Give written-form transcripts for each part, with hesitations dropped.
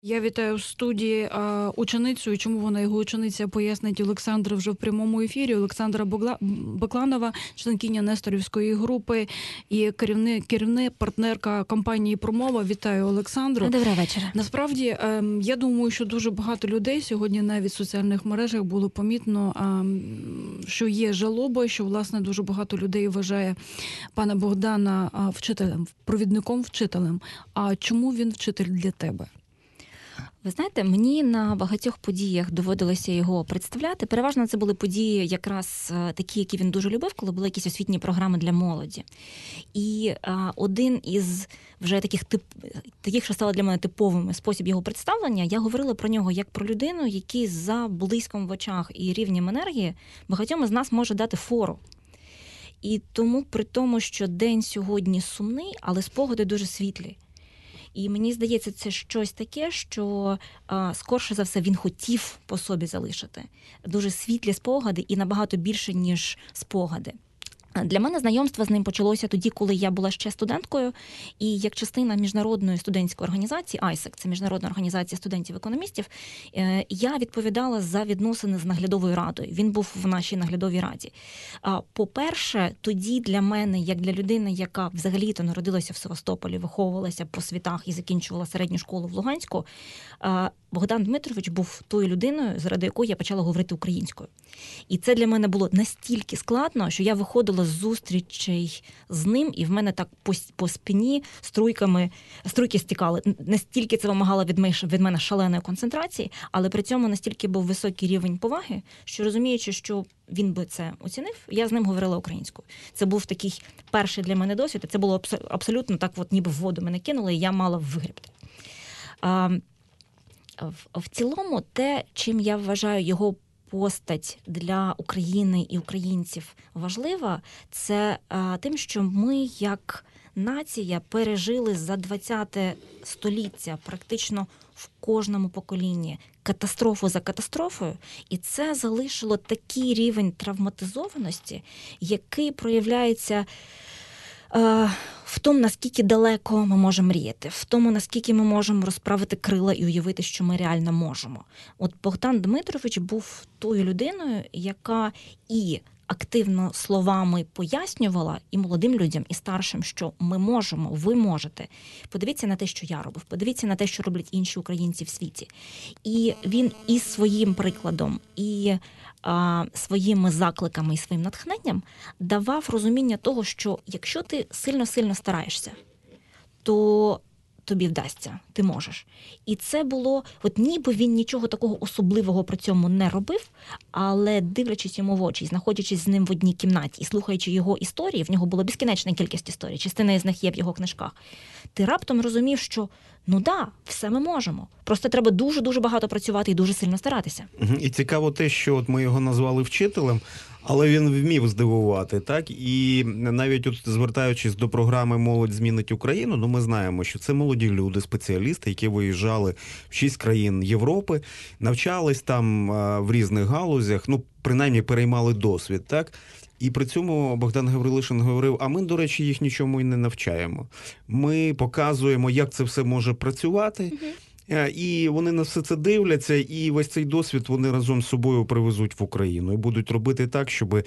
Я вітаю в студії ученицю, і чому вона його учениця, пояснить Олександр вже в прямому ефірі. Олександра Бакланова, членкиня Несторівської групи і керівна партнерка компанії «Промова». Вітаю, Олександру. Доброго вечора. Насправді, я думаю, що дуже багато людей сьогодні навіть в соціальних мережах було помітно, що є жалоба, що, власне, дуже багато людей вважає пана Богдана вчителем, провідником-вчителем. А чому він вчитель для тебе? Ви знаєте, мені на багатьох подіях доводилося його представляти. Переважно це були події якраз такі, які він дуже любив, коли були якісь освітні програми для молоді. І один із вже таких, що стало для мене типовим спосіб його представлення, я говорила про нього як про людину, який за блиском в очах і рівнем енергії багатьом із нас може дати фору. І тому, при тому, що день сьогодні сумний, але спогади дуже світлі. І мені здається, це щось таке, що скорше за все він хотів по собі залишити. Дуже світлі спогади і набагато більше, ніж спогади. Для мене знайомство з ним почалося тоді, коли я була ще студенткою, і як частина міжнародної студентської організації, ISEC, це Міжнародна організація студентів-економістів, я відповідала за відносини з наглядовою радою. Він був в нашій наглядовій раді. По-перше, тоді для мене, як для людини, яка взагалі-то народилася в Севастополі, виховувалася по світах і закінчувала середню школу в Луганську, Богдан Дмитрович був тою людиною, заради якої я почала говорити українською. І це для мене було настільки складно, що я виходила з зустрічей з ним, і в мене так по спині струйки стікали. Настільки це вимагало від мене шаленої концентрації, але при цьому настільки був високий рівень поваги, що розуміючи, що він би це оцінив, я з ним говорила українською. Це був такий перший для мене досвід, і це було абсолютно так, от ніби в воду мене кинули, і я мала вигрібти. В цілому, те, чим я вважаю його постать для України і українців важлива, це тим, що ми як нація пережили за 20-те століття практично в кожному поколінні катастрофу за катастрофою, і це залишило такий рівень травматизованості, який проявляється в тому, наскільки далеко ми можемо мріяти, в тому, наскільки ми можемо розправити крила і уявити, що ми реально можемо. От Богдан Дмитрович був тою людиною, яка і активно словами пояснювала і молодим людям, і старшим, що ми можемо, ви можете. Подивіться на те, що я робив, подивіться на те, що роблять інші українці в світі. І він і своїм прикладом, і своїми закликами і своїм натхненням давав розуміння того, що якщо ти сильно-сильно стараєшся, то тобі вдасться, ти можеш. І це було, от ніби він нічого такого особливого при цьому не робив, але дивлячись йому в очі, знаходячись з ним в одній кімнаті і слухаючи його історії, в нього була безкінечна кількість історій, частина з них є в його книжках, ти раптом розумів, що все ми можемо. Просто треба дуже-дуже багато працювати і дуже сильно старатися. І цікаво те, що от ми його назвали вчителем, але він вмів здивувати, так? І навіть от звертаючись до програми «Молодь змінить Україну», ми знаємо, що це молоді люди, спеціалісти, які виїжджали в 6 країн Європи, навчались там в різних галузях, принаймні переймали досвід, так? І при цьому Богдан Гаврилишин говорив, а ми, до речі, їх нічому і не навчаємо. Ми показуємо, як це все може працювати, і вони на все це дивляться, і весь цей досвід вони разом з собою привезуть в Україну. І будуть робити так, щоб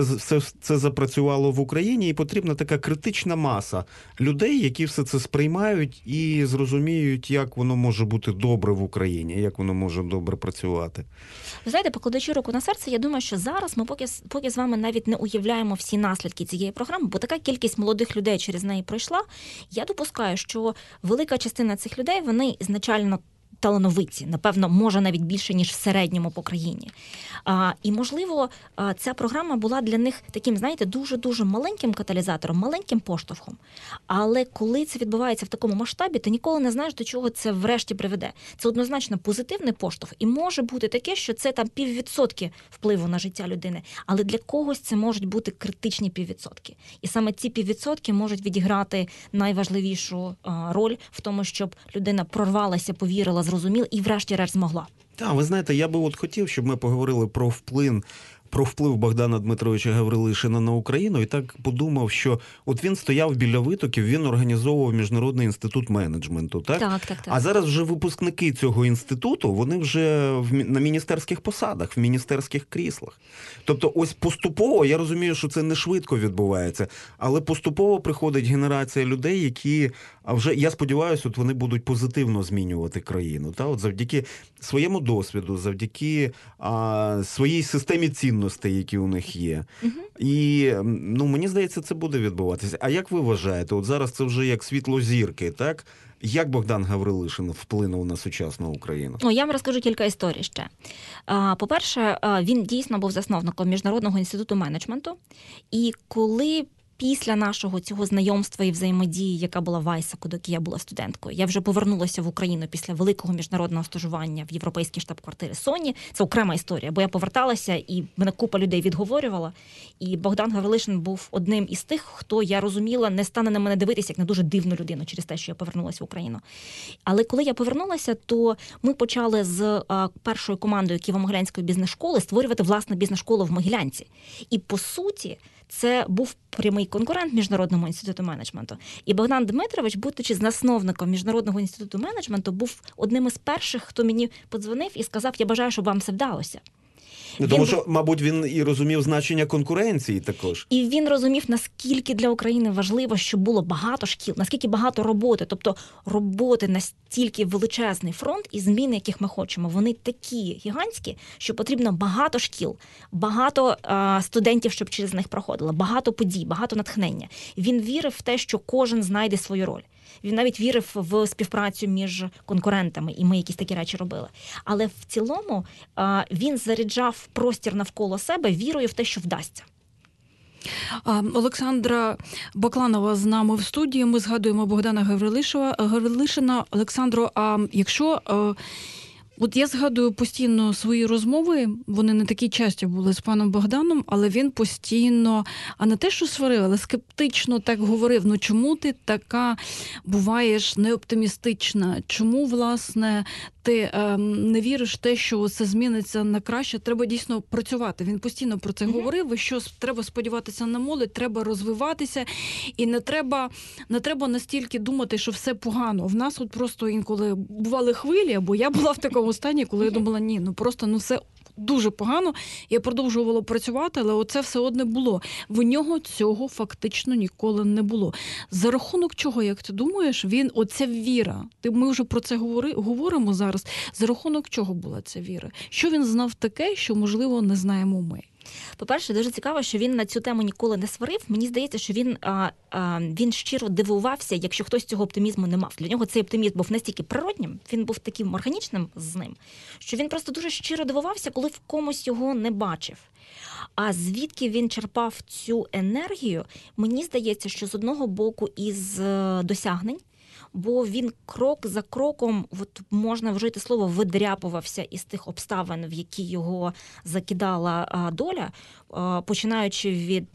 це запрацювало в Україні, і потрібна така критична маса людей, які все це сприймають і зрозуміють, як воно може бути добре в Україні, як воно може добре працювати. Ви знаєте, покладучи руку на серце, я думаю, що зараз ми поки з вами навіть не уявляємо всі наслідки цієї програми, бо така кількість молодих людей через неї пройшла. Я допускаю, що велика частина цих людей, вони ізначально талановиті, напевно, може навіть більше, ніж в середньому по країні. І, можливо, ця програма була для них таким, знаєте, дуже-дуже маленьким каталізатором, маленьким поштовхом. Але коли це відбувається в такому масштабі, ти ніколи не знаєш, до чого це врешті приведе. Це однозначно позитивний поштовх. І може бути таке, що це там 0,5% впливу на життя людини. Але для когось це можуть бути критичні 0,5%. І саме ці 0,5% можуть відіграти найважливішу роль в тому, щоб людина прорвалася, повірила, зрозуміла і врешті-решт змогла. Так, ви знаєте, я би хотів, щоб ми поговорили про про вплив Богдана Дмитровича Гаврилишина на Україну і так подумав, що от він стояв біля витоків, він організовував Міжнародний інститут менеджменту, так? Так. А зараз вже випускники цього інституту, вони вже на міністерських посадах, в міністерських кріслах. Тобто ось поступово, я розумію, що це не швидко відбувається, але поступово приходить генерація людей, які, а вже, я сподіваюся, от вони будуть позитивно змінювати країну. Та? От завдяки своєму досвіду, завдяки своїй системі цінностей, які у них є. І, мені здається, це буде відбуватися. А як ви вважаєте, от зараз це вже як світло зірки, так? Як Богдан Гаврилишин вплинув на сучасну Україну? Я вам розкажу кілька історій ще. По-перше, він дійсно був засновником Міжнародного інституту менеджменту. І коли після нашого цього знайомства і взаємодії, яка була в Айсаку, доки я була студенткою, я вже повернулася в Україну після великого міжнародного стажування в європейській штаб-квартирі Sony. Це окрема історія, бо я поверталася, і мене купа людей відговорювала. І Богдан Гаврилишин був одним із тих, хто, я розуміла, не стане на мене дивитися як на дуже дивну людину через те, що я повернулася в Україну. Але коли я повернулася, то ми почали з першою командою Києво-Могилянської бізнес-школи створювати власну бізнес-школу в Могилянці. І, по суті, це був прямий конкурент Міжнародному інституту менеджменту. І Богдан Дмитрович, будучи засновником Міжнародного інституту менеджменту, був одним із перших, хто мені подзвонив і сказав: я бажаю, щоб вам все вдалося. Тому що, мабуть, він і розумів значення конкуренції також. І він розумів, наскільки для України важливо, щоб було багато шкіл, наскільки багато роботи. Тобто роботи настільки величезний фронт і зміни, яких ми хочемо, вони такі гігантські, що потрібно багато шкіл, багато студентів, щоб через них проходило, багато подій, багато натхнення. Він вірив в те, що кожен знайде свою роль. Він навіть вірив в співпрацю між конкурентами, і ми якісь такі речі робили. Але в цілому він заряджав простір навколо себе вірою в те, що вдасться. Олександра Бакланова з нами в студії. Ми згадуємо Богдана Гаврилишина. Олександро, а якщо... От я згадую постійно свої розмови, вони не такі часті були з паном Богданом, але він постійно, а не те, що сварив, але скептично так говорив: чому ти така буваєш неоптимістична? Чому, власне, ти не віриш в те, що це зміниться на краще? Треба дійсно працювати. Він постійно про це говорив, що треба сподіватися на молодь, треба розвиватися, і не треба настільки думати, що все погано. В нас от просто інколи бували хвилі, або я була в такому стані, коли я думала, все дуже погано. Я продовжувала працювати, але оце все одне було. В нього цього фактично ніколи не було. За рахунок чого, як ти думаєш, оця віра, ми вже про це говоримо зараз, за рахунок чого була ця віра? Що він знав таке, що, можливо, не знаємо ми? По-перше, дуже цікаво, що він на цю тему ніколи не сварив. Мені здається, що він щиро дивувався, якщо хтось цього оптимізму не мав. Для нього цей оптимізм був настільки природнім, він був таким органічним з ним, що він просто дуже щиро дивувався, коли в комусь його не бачив. А звідки він черпав цю енергію, мені здається, що з одного боку із досягнень, бо він крок за кроком, можна вжити слово, видряпувався із тих обставин, в які його закидала доля, починаючи від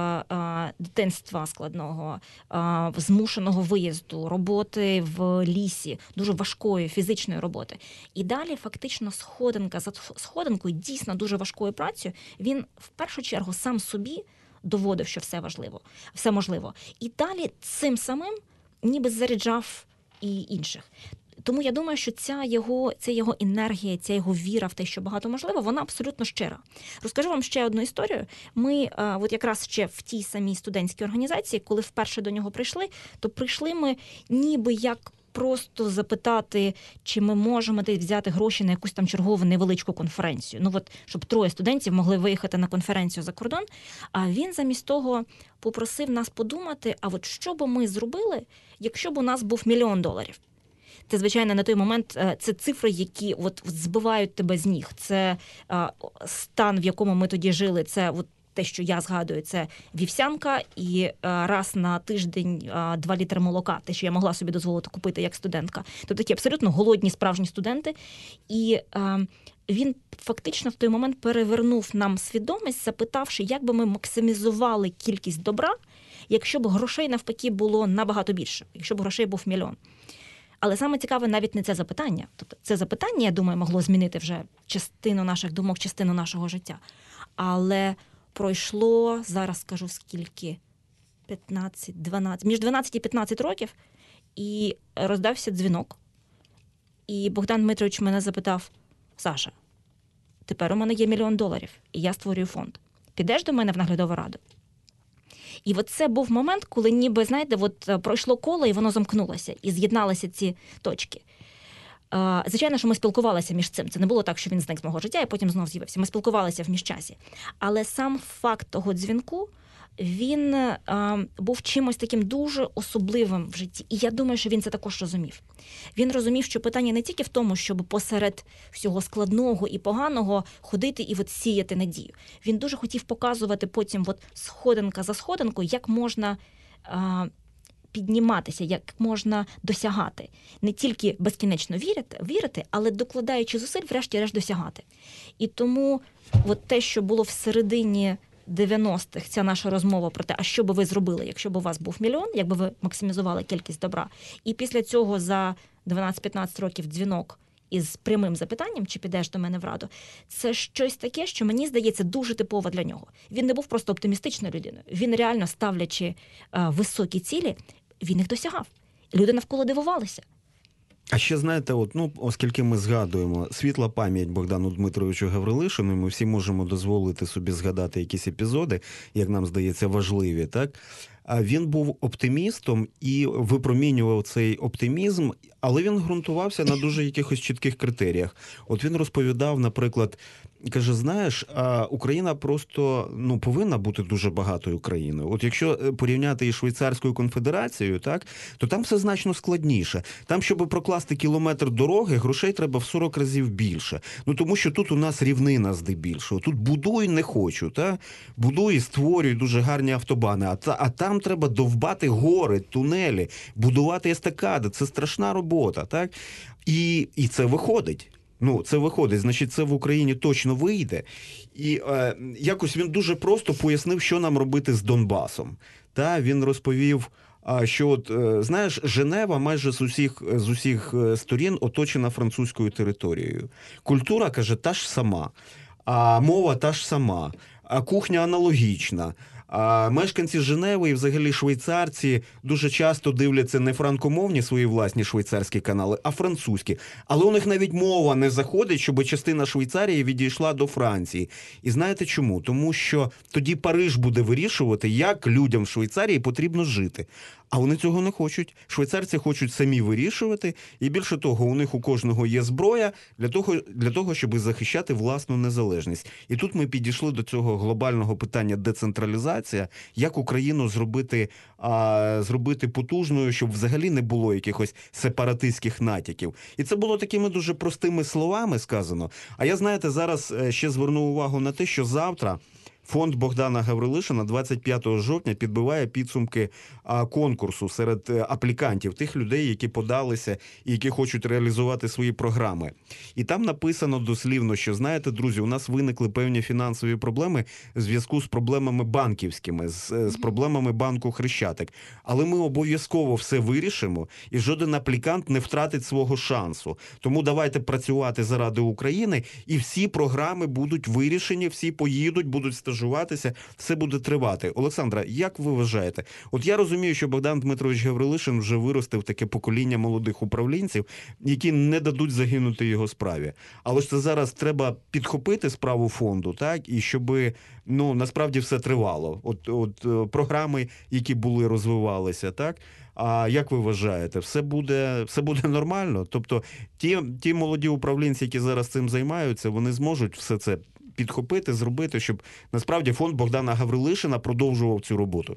дитинства складного, змушеного виїзду, роботи в лісі, дуже важкої фізичної роботи. І далі фактично сходинка за сходинкою, дійсно дуже важкою працею, він в першу чергу сам собі доводив, що все можливо. І далі цим самим ніби заряджав і інших. Тому я думаю, що ця його енергія, ця його віра в те, що багато можливо, вона абсолютно щира. Розкажу вам ще одну історію. Ми якраз ще в тій самій студентській організації, коли вперше до нього прийшли, то прийшли ми ніби як просто запитати, чи ми можемо взяти гроші на якусь там чергову невеличку конференцію. Щоб 3 студентів могли виїхати на конференцію за кордон. А він замість того попросив нас подумати, що би ми зробили, якщо б у нас був $1 мільйон. Це, звичайно, на той момент це цифри, які збивають тебе з ніг. Це стан, в якому ми тоді жили, це те, що я згадую, це вівсянка і раз на тиждень 2 літри молока, те, що я могла собі дозволити купити як студентка. Тобто такі абсолютно голодні справжні студенти. І він фактично в той момент перевернув нам свідомість, запитавши, як би ми максимізували кількість добра, якщо б грошей навпаки було набагато більше, якщо б грошей був $1 мільйон. Але саме цікаве навіть не це запитання. Тобто це запитання, я думаю, могло змінити вже частину наших думок, частину нашого життя. Але пройшло, зараз скажу скільки, між 12 і 15 років, і роздався дзвінок. І Богдан Дмитрович мене запитав: Саша, тепер у мене є $1 мільйон, і я створюю фонд. Підеш до мене в наглядову раду? І от це був момент, коли ніби, знаєте, от пройшло коло, і воно замкнулося, і з'єдналися ці точки. Звичайно, що ми спілкувалися між цим. Це не було так, що він зник з мого життя і потім знов з'явився. Ми спілкувалися в міжчасі. Але сам факт того дзвінку, він був чимось таким дуже особливим в житті. І я думаю, що він це також розумів. Він розумів, що питання не тільки в тому, щоб посеред всього складного і поганого ходити і от сіяти надію. Він дуже хотів показувати потім от сходинка за сходинкою, як можна підніматися, як можна досягати. Не тільки безкінечно вірити, але докладаючи зусиль, врешті-решт досягати. І тому от те, що було всередині 90-х, ця наша розмова про те, а що би ви зробили, якщо б у вас був $1 мільйон, якби ви максимізували кількість добра. І після цього за 12-15 років дзвінок із прямим запитанням, чи підеш до мене в раду, це щось таке, що, мені здається, дуже типово для нього. Він не був просто оптимістичною людиною. Він реально, ставлячи високі цілі, він їх досягав. Люди навколо дивувалися. А ще, знаєте, оскільки ми згадуємо світла пам'ять Богдану Дмитровичу Гаврилишину, ми всі можемо дозволити собі згадати якісь епізоди, як нам здається, важливі, так? А він був оптимістом і випромінював цей оптимізм, але він ґрунтувався на дуже якихось чітких критеріях. От він розповідав, наприклад, каже, знаєш, Україна просто повинна бути дуже багатою країною. От якщо порівняти із Швейцарською конфедерацією, так, то там все значно складніше. Там, щоб прокласти кілометр дороги, грошей треба в 40 разів більше. Тому що тут у нас рівнина здебільшого. Тут будуй не хочу, так? Будуй і створюй дуже гарні автобани, а там треба довбати гори, тунелі, будувати естакади. Це страшна робота, так? І це виходить. Це виходить, значить, це в Україні точно вийде. І якось він дуже просто пояснив, що нам робити з Донбасом. Він розповів, що, знаєш, Женева майже з усіх сторін оточена французькою територією. Культура, каже, та ж сама, а мова та ж сама, а кухня аналогічна. А мешканці Женеви і взагалі швейцарці дуже часто дивляться не франкомовні свої власні швейцарські канали, а французькі. Але у них навіть мова не заходить, щоб частина Швейцарії відійшла до Франції. І знаєте чому? Тому що тоді Париж буде вирішувати, як людям в Швейцарії потрібно жити. А вони цього не хочуть. Швейцарці хочуть самі вирішувати. І більше того, у них у кожного є зброя для того, щоб захищати власну незалежність. І тут ми підійшли до цього глобального питання децентралізація. Як Україну зробити потужною, щоб взагалі не було якихось сепаратистських натяків. І це було такими дуже простими словами сказано. А я, знаєте, зараз ще зверну увагу на те, що завтра фонд Богдана Гаврилишина 25 жовтня підбиває підсумки конкурсу серед аплікантів, тих людей, які подалися і які хочуть реалізувати свої програми. І там написано дослівно, що, знаєте, друзі, у нас виникли певні фінансові проблеми в зв'язку з проблемами банківськими, з проблемами банку Хрещатик. Але ми обов'язково все вирішимо, і жоден аплікант не втратить свого шансу. Тому давайте працювати заради України, і всі програми будуть вирішені, всі поїдуть, будуть стажуватися, все буде тривати. Олександра, як ви вважаєте? От я розумію, що Богдан Дмитрович Гаврилишин вже виростив таке покоління молодих управлінців, які не дадуть загинути його справі. Але ж це зараз треба підхопити справу фонду, так? І щоб, насправді все тривало. От програми, які були, розвивалися, так? А як ви вважаєте, все буде нормально? Тобто ті молоді управлінці, які зараз цим займаються, вони зможуть все це підхопити, зробити, щоб насправді фонд Богдана Гаврилишина продовжував цю роботу?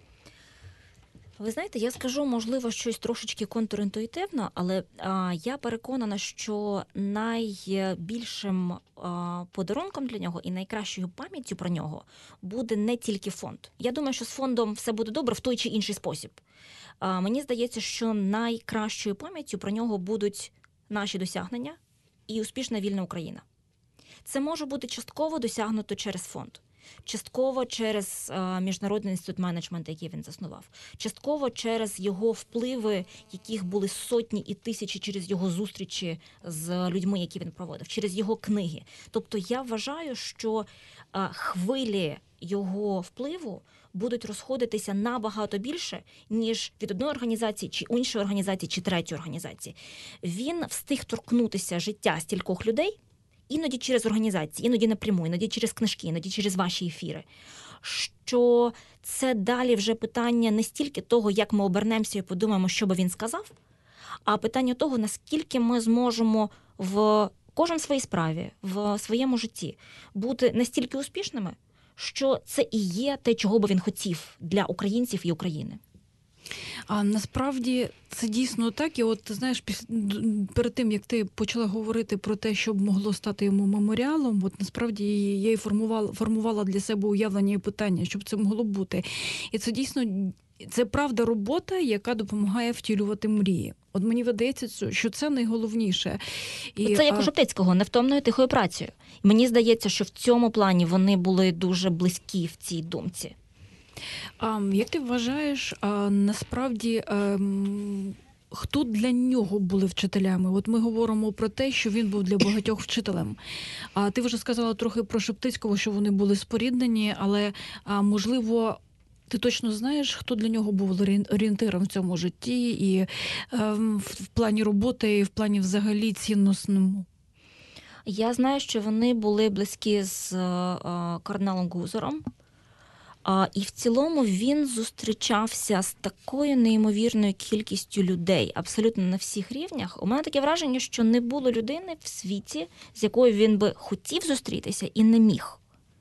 Ви знаєте, я скажу, можливо, щось трошечки контрінтуїтивно, але я переконана, що найбільшим подарунком для нього і найкращою пам'яттю про нього буде не тільки фонд. Я думаю, що з фондом все буде добре в той чи інший спосіб. Мені здається, що найкращою пам'яттю про нього будуть наші досягнення і успішна вільна Україна. Це може бути частково досягнуто через фонд. частково через Міжнародний інститут менеджменту, який він заснував, частково через його впливи, яких були сотні і тисячі через його зустрічі з людьми, які він проводив, через його книги. Тобто я вважаю, що хвилі його впливу будуть розходитися набагато більше, ніж від одної організації, чи іншої організації, чи третьої організації. Він встиг торкнутися життя стількох людей, іноді через організації, іноді напряму, іноді через книжки, іноді через ваші ефіри. Що це далі вже питання не стільки того, як ми обернемося і подумаємо, що би він сказав, а питання того, наскільки ми зможемо в кожен своїй справі, в своєму житті бути настільки успішними, що це і є те, чого би він хотів для українців і України. А насправді це дійсно так. І от, ти знаєш, перед тим, як ти почала говорити про те, що б могло стати йому меморіалом, от насправді я і формувала для себе уявлення і питання, що б це могло бути. І це дійсно, це правда робота, яка допомагає втілювати мрії. От мені видається, що це найголовніше. І це як у Шептицького, невтомною тихою працею. Мені здається, що в цьому плані вони були дуже близькі в цій думці. Як ти вважаєш, насправді, хто для нього були вчителями? От ми говоримо про те, що він був для багатьох вчителем. А ти вже сказала трохи про Шептицького, що вони були споріднені, але, можливо, ти точно знаєш, хто для нього був орієнтиром в цьому житті і в плані роботи, і в плані взагалі цінносному? Я знаю, що вони були близькі з кардиналом Гузером. І в цілому він зустрічався з такою неймовірною кількістю людей, абсолютно на всіх рівнях. У мене таке враження, що не було людини в світі, з якою він би хотів зустрітися і не міг.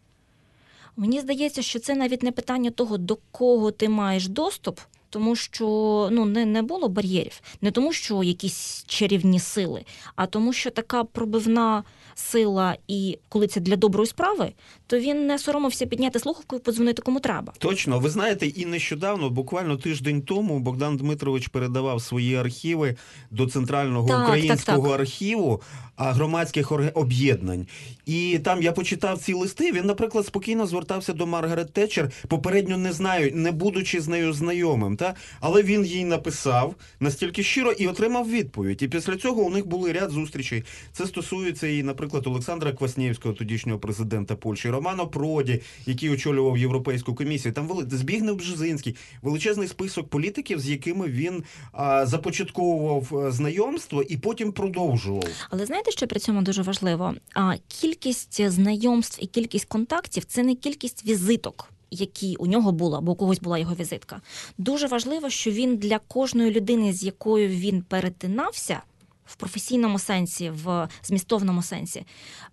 Мені здається, що це навіть не питання того, до кого ти маєш доступ, тому що не було бар'єрів. Не тому, що якісь чарівні сили, а тому, що така пробивна сила, і коли це для доброї справи, то він не соромився підняти слухавку і подзвонити кому треба. Точно. Ви знаєте, і нещодавно, буквально тиждень тому, Богдан Дмитрович передавав свої архіви до Центрального українського архіву громадських об'єднань. І там я почитав ці листи, він, наприклад, спокійно звертався до Маргарет Тетчер, попередньо не знаю, не будучи з нею знайомим, але він їй написав настільки щиро і отримав відповідь. І після цього у них були ряд зустрічей. Це стосується і, наприклад, Олександра Кваснєвського, тодішнього президента Польщі, Романо Проді, який очолював Європейську комісію. Там Збігнев Бжезинський, величезний список політиків, з якими він започатковував знайомство і потім продовжував. Але знаєте, що при цьому дуже важливо? Кількість знайомств і кількість контактів – це не кількість візиток, які у нього була, або у когось була його візитка. Дуже важливо, що він для кожної людини, з якою він перетинався, в професійному сенсі, в змістовному сенсі,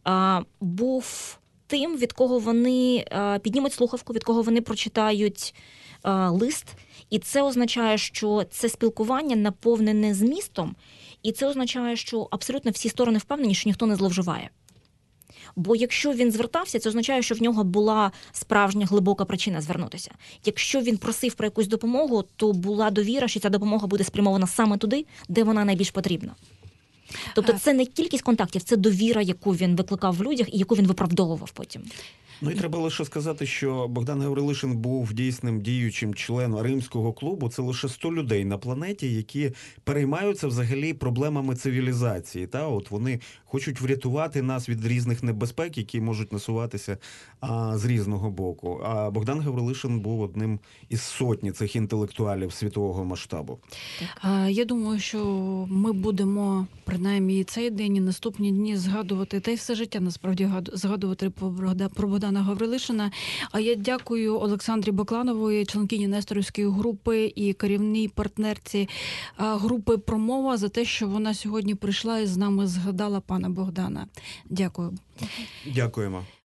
був тим, від кого вони піднімуть слухавку, від кого вони прочитають лист. І це означає, що це спілкування наповнене змістом, і це означає, що абсолютно всі сторони впевнені, що ніхто не зловживає. Бо якщо він звертався, це означає, що в нього була справжня глибока причина звернутися. Якщо він просив про якусь допомогу, то була довіра, що ця допомога буде спрямована саме туди, де вона найбільш потрібна. Тобто це не кількість контактів, це довіра, яку він викликав в людях і яку він виправдовував потім. І треба лише сказати, що Богдан Гаврилишин був дійсним діючим членом Римського клубу. Це лише 100 людей на планеті, які переймаються взагалі проблемами цивілізації. От вони хочуть врятувати нас від різних небезпек, які можуть насуватися з різного боку. А Богдан Гаврилишин був одним із сотні цих інтелектуалів світового масштабу. Я думаю, що ми будемо, принаймні, і цей день, і наступні дні згадувати, та й все життя, насправді, згадувати про Богдана Гаврилишина. А я дякую Олександрі Бакланової, членкині Несторівської групи і керівній партнерці групи «Промова» за те, що вона сьогодні прийшла і з нами згадала пана Богдана. Дякую. Дякуємо.